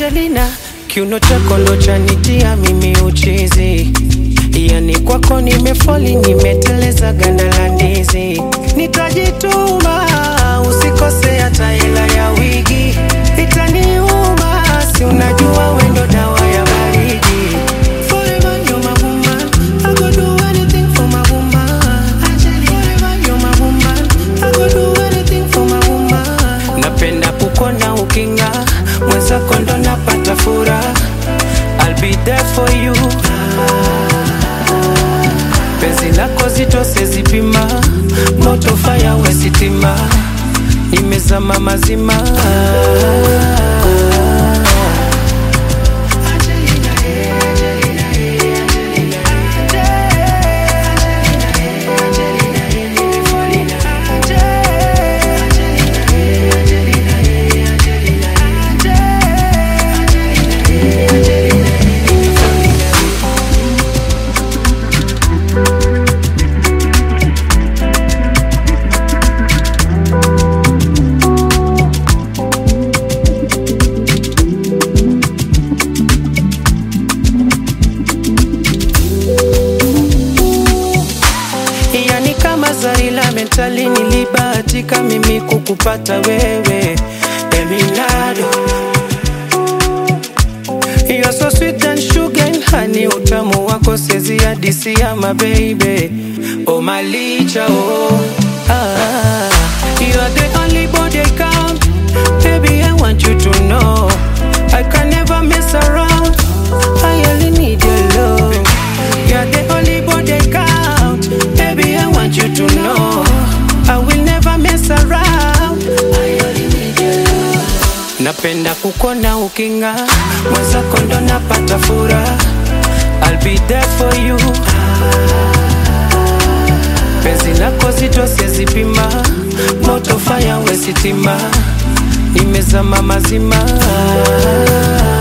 Angelina, kiuno chako ndo chanitia mimi uchizi. Yani kwako nimefoli, nimeteleza ganda la ndizi. Nitajituma, usikose hata hela ya wigi. Itaniuma, si unajua wewe ndo dawa ya baridi. Forever you're my woman, I go do anything for my woman. Forever you're my woman, I go do anything for my woman. Napenda kukona ukinga, mwenzako ndo napata furaha. I'll be there for you. Penzi lako zito sezipima, moto fire we sitima, nimezama mazima. Zari la mentali nilibahatika mimi kukupata wewe, Eminado. You're so sweet and sugar and honey, utamu wako sezi hadisi ya my baby. Oh my licha, oh you're the only body I count. Baby, I want you to know I can never mess around. I only need your love. You're the only body I count. Baby, I want you to know I will never mess around. I only need your love. Napenda kukona ukinga, mwenzako ndo napata furaha. I'll be there for you. Penzi lako zito sezipima, moto fire we sitima, nimezama mazima.